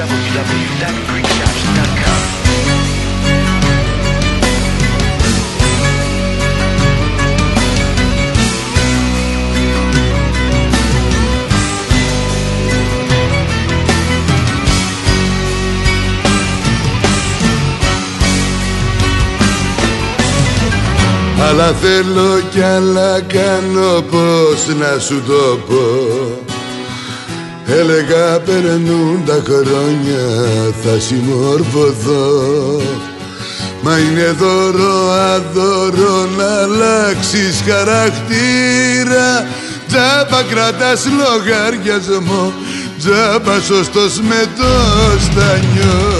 www.greekshops.com. Άλλα θέλω κι άλλα κάνω, πώς να σου το πω. Έλεγα περνούν τα χρόνια, θα συμμορφωθώ. Μα είναι δώρο αδώρο να αλλάξεις χαρακτήρα. Τζάμπα κρατάς λογαριασμό, τζάμπα σωστός με το στανιό.